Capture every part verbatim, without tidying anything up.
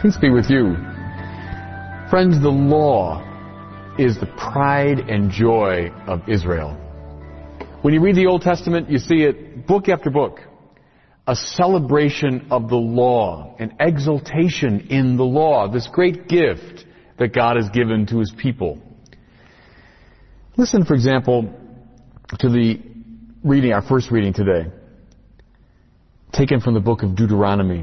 Peace be with you. Friends, the law is the pride and joy of Israel. When you read the Old Testament, you see it book after book. A celebration of the law, an exaltation in the law, this great gift that God has given to His people. Listen, for example, to the reading, our first reading today, taken from the book of Deuteronomy.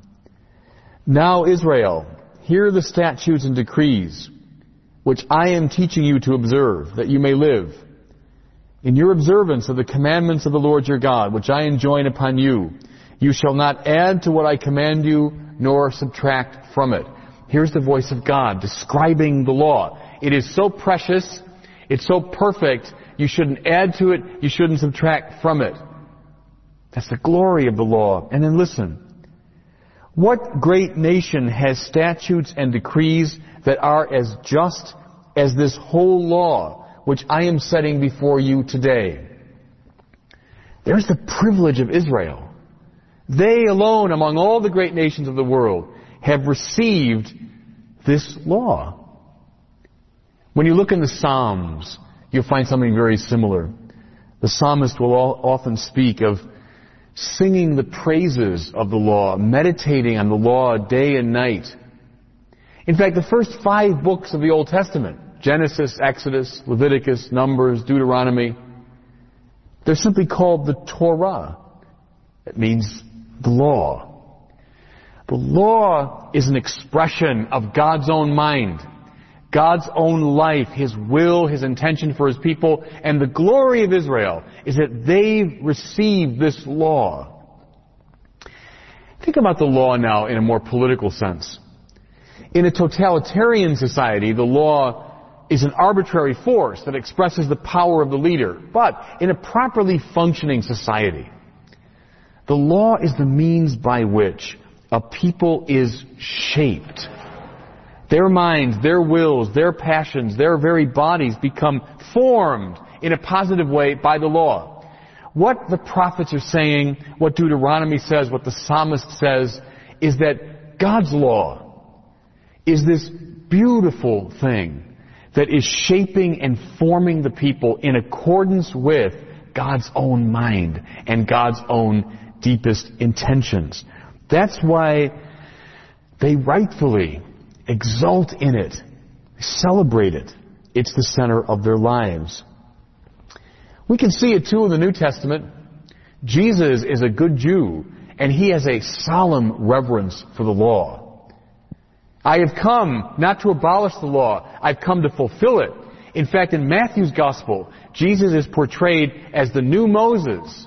Now, Israel, hear the statutes and decrees which I am teaching you to observe, that you may live. In your observance of the commandments of the Lord your God, which I enjoin upon you, you shall not add to what I command you, nor subtract from it. Here's the voice of God describing the law. It is so precious, it's so perfect, you shouldn't add to it, you shouldn't subtract from it. That's the glory of the law. And then listen. What great nation has statutes and decrees that are as just as this whole law, which I am setting before you today? There's the privilege of Israel. They alone, among all the great nations of the world, have received this law. When you look in the Psalms, you'll find something very similar. The psalmist will often speak of singing the praises of the law, meditating on the law day and night. In fact, the first five books of the Old Testament, Genesis, Exodus, Leviticus, Numbers, Deuteronomy, they're simply called the Torah. It means the law. The law is an expression of God's own mind, God's own life, His will, His intention for His people, and the glory of Israel is that they've received this law. Think about the law now in a more political sense. In a totalitarian society, the law is an arbitrary force that expresses the power of the leader. But in a properly functioning society, the law is the means by which a people is shaped. Their minds, their wills, their passions, their very bodies become formed in a positive way by the law. What the prophets are saying, what Deuteronomy says, what the psalmist says, is that God's law is this beautiful thing that is shaping and forming the people in accordance with God's own mind and God's own deepest intentions. That's why they rightfully exult in it, celebrate it. It's the center of their lives. We can see it too in the New Testament. Jesus is a good Jew, and He has a solemn reverence for the law. I have come not to abolish the law, I've come to fulfill it. In fact, in Matthew's Gospel, Jesus is portrayed as the new Moses.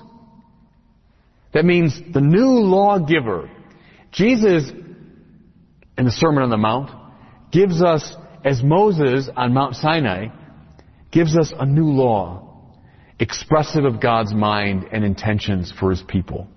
That means the new lawgiver. Jesus, in the Sermon on the Mount, gives us, as Moses on Mount Sinai, gives us a new law, expressive of God's mind and intentions for His people.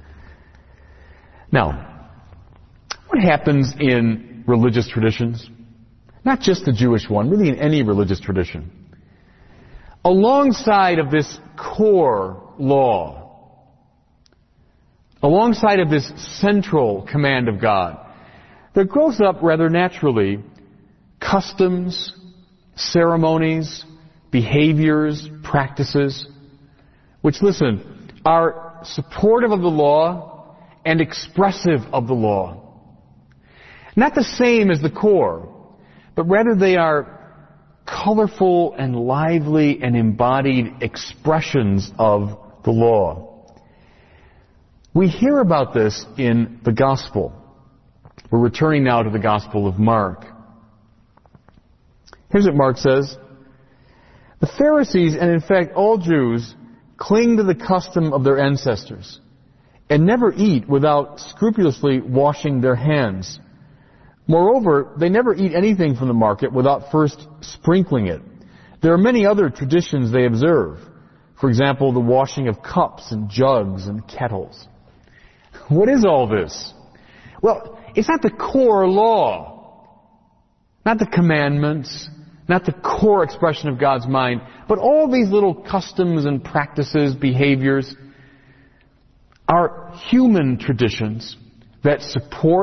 Now, what happens in religious traditions? Not just the Jewish one, really in any religious tradition. Alongside of this core law, alongside of this central command of God, there grows up rather naturally customs, ceremonies, behaviors, practices, which, listen, are supportive of the law and expressive of the law. Not the same as the core, but rather they are colorful and lively and embodied expressions of the law. We hear about this in the Gospel. We're returning now to the Gospel of Mark. Here's what Mark says. The Pharisees, and in fact all Jews, cling to the custom of their ancestors and never eat without scrupulously washing their hands. Moreover, they never eat anything from the market without first sprinkling it. There are many other traditions they observe. For example, the washing of cups and jugs and kettles. What is all this? Well, it's not the core law, not the commandments, not the core expression of God's mind, but all these little customs and practices, behaviors, are human traditions that support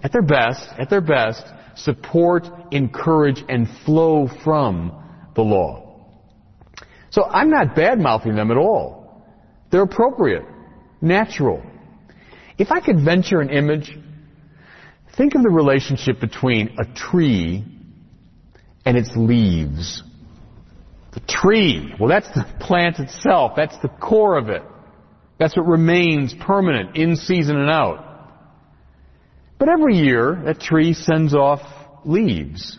at their best, at their best, support, encourage, and flow from the law. So I'm not bad-mouthing them at all. They're appropriate, natural. If I could venture an image, think of the relationship between a tree and its leaves. The tree, well, that's the plant itself. That's the core of it. That's what remains permanent, in season and out. But every year, that tree sends off leaves.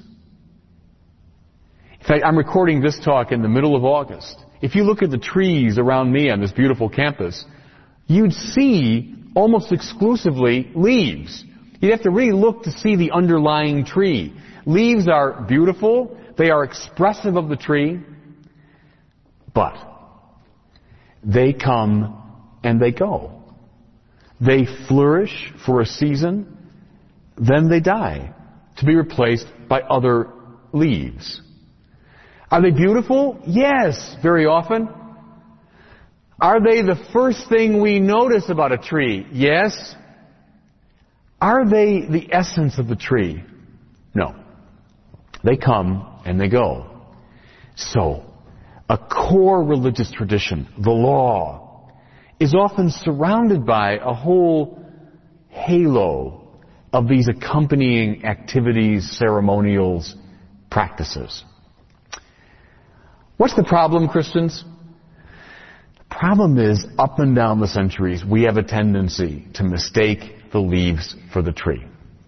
In fact, I'm recording this talk in the middle of August. If you look at the trees around me on this beautiful campus, you'd see almost exclusively leaves. You'd have to really look to see the underlying tree. Leaves are beautiful. They are expressive of the tree. But they come and they go. They flourish for a season, then they die, to be replaced by other leaves. Are they beautiful? Yes, very often. Are they the first thing we notice about a tree? Yes. Are they the essence of the tree? No. They come and they go. So, a core religious tradition, the law, is often surrounded by a whole halo of these accompanying activities, ceremonials, practices. What's the problem, Christians? The problem is, up and down the centuries, we have a tendency to mistake the leaves for the tree.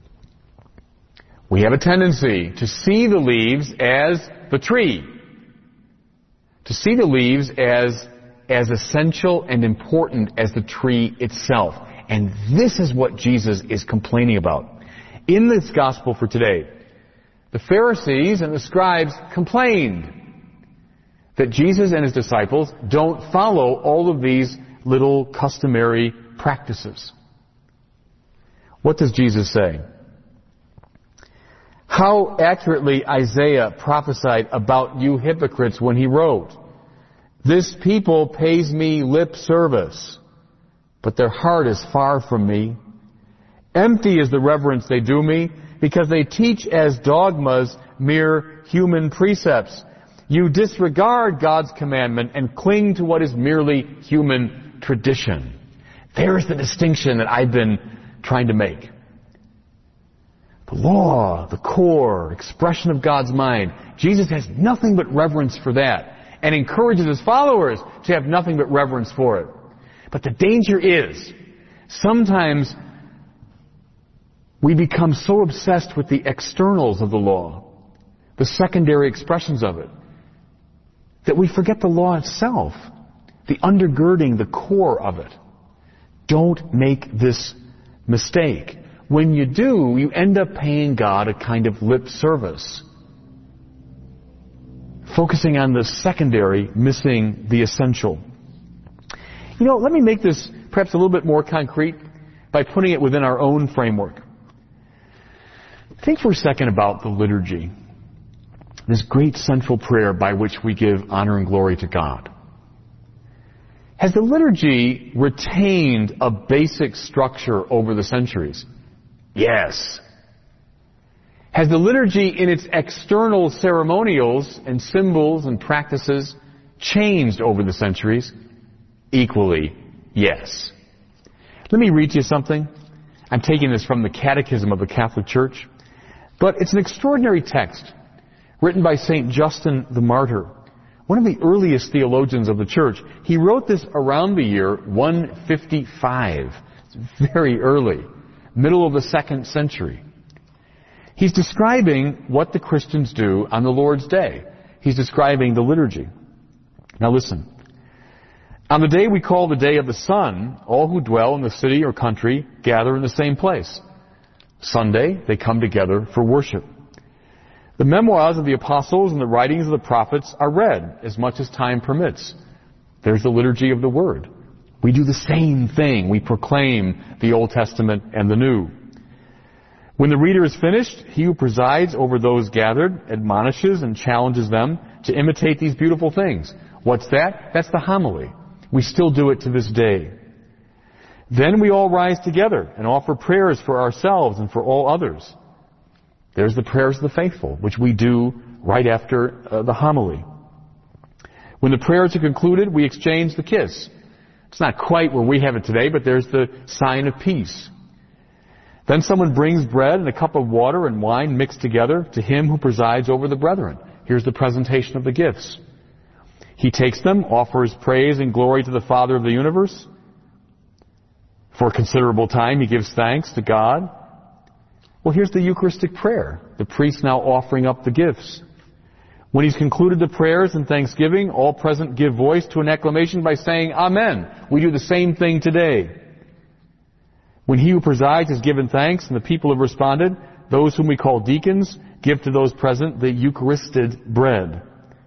We have a tendency to see the leaves as the tree. To see the leaves as, as essential and important as the tree itself. And this is what Jesus is complaining about. In this gospel for today, the Pharisees and the scribes complained that Jesus and his disciples don't follow all of these little customary practices. What does Jesus say? How accurately Isaiah prophesied about you hypocrites when he wrote, "This people pays me lip service, but their heart is far from me. Empty is the reverence they do me, because they teach as dogmas mere human precepts. You disregard God's commandment and cling to what is merely human tradition." There's the distinction that I've been trying to make. The law, the core, expression of God's mind. Jesus has nothing but reverence for that and encourages his followers to have nothing but reverence for it. But the danger is, sometimes we become so obsessed with the externals of the law, the secondary expressions of it, that we forget the law itself, the undergirding, the core of it. Don't make this mistake. When you do, you end up paying God a kind of lip service, focusing on the secondary, missing the essential. You know, let me make this perhaps a little bit more concrete by putting it within our own framework. Think for a second about the liturgy, this great central prayer by which we give honor and glory to God. Has the liturgy retained a basic structure over the centuries? Yes. Has the liturgy in its external ceremonials and symbols and practices changed over the centuries? Equally, yes. Let me read you something. I'm taking this from the Catechism of the Catholic Church. But it's an extraordinary text written by Saint Justin the Martyr, one of the earliest theologians of the Church. He wrote this around the year one fifty-five. It's very early, middle of the second century. He's describing what the Christians do on the Lord's Day. He's describing the liturgy. Now listen. On the day we call the Day of the Sun, all who dwell in the city or country gather in the same place. Sunday, they come together for worship. The memoirs of the apostles and the writings of the prophets are read as much as time permits. There's the liturgy of the Word. We do the same thing. We proclaim the Old Testament and the New. When the reader is finished, he who presides over those gathered admonishes and challenges them to imitate these beautiful things. What's that? That's the homily. We still do it to this day. Then we all rise together and offer prayers for ourselves and for all others. There's the prayers of the faithful, which we do right after uh, the homily. When the prayers are concluded, we exchange the kiss. It's not quite where we have it today, but there's the sign of peace. Then someone brings bread and a cup of water and wine mixed together to him who presides over the brethren. Here's the presentation of the gifts. He takes them, offers praise and glory to the Father of the universe. For a considerable time, he gives thanks to God. Well, here's the Eucharistic prayer. The priest now offering up the gifts. When he's concluded the prayers and thanksgiving, all present give voice to an acclamation by saying, Amen. We do the same thing today. When he who presides has given thanks and the people have responded, those whom we call deacons give to those present the Eucharisted bread.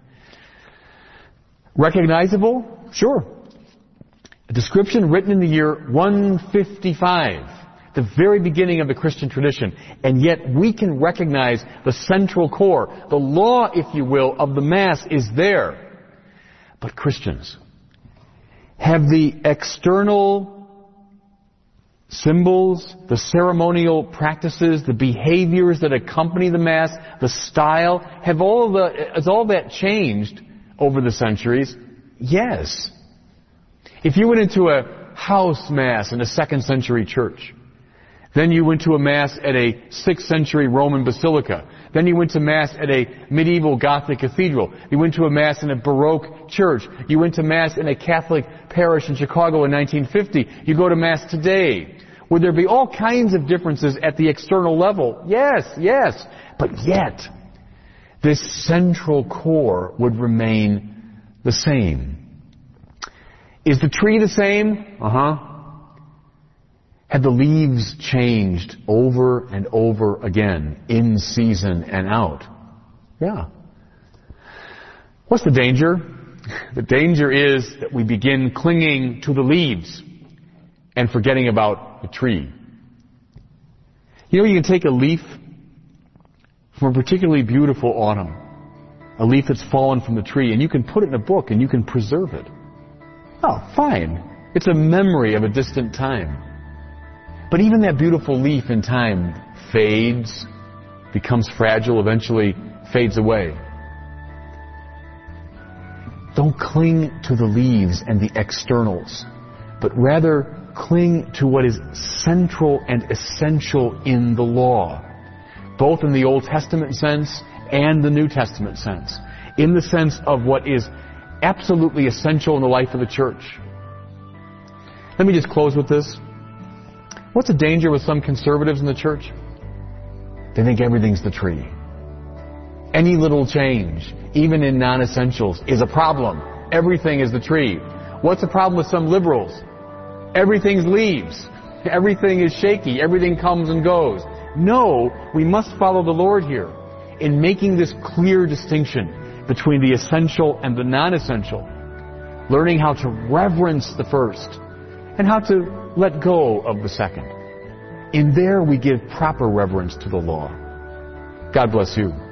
Recognizable? Sure. A description written in the year one fifty-five, the very beginning of the Christian tradition, and yet we can recognize the central core, the law, if you will, of the Mass is there. But Christians have the external symbols, the ceremonial practices, the behaviors that accompany the Mass, the style, have all the, has all that changed over the centuries? Yes. If you went into a house Mass in a second century church, then you went to a Mass at a sixth century Roman basilica, then you went to Mass at a medieval Gothic cathedral, you went to a Mass in a Baroque church, you went to Mass in a Catholic parish in Chicago in nineteen fifty, you go to Mass today. Would there be all kinds of differences at the external level? Yes, yes. But yet, this central core would remain the same. Is the tree the same? Uh-huh. Have the leaves changed over and over again, in season and out? Yeah. What's the danger? The danger is that we begin clinging to the leaves and forgetting about the tree. You know, you can take a leaf from a particularly beautiful autumn, a leaf that's fallen from the tree, and you can put it in a book and you can preserve it. Oh, fine. It's a memory of a distant time. But even that beautiful leaf in time fades, becomes fragile, eventually fades away. Don't cling to the leaves and the externals, but rather cling to what is central and essential in the law, both in the Old Testament sense and the New Testament sense, in the sense of what is absolutely essential in the life of the church. Let me just close with this. What's the danger with some conservatives in the church? They think everything's the tree. Any little change, even in non-essentials, is a problem. Everything is the tree. What's the problem with some liberals? Everything's leaves. Everything is shaky. Everything comes and goes. No, we must follow the Lord here in making this clear distinction between the essential and the non-essential, learning how to reverence the first and how to let go of the second. In there we give proper reverence to the law. God bless you.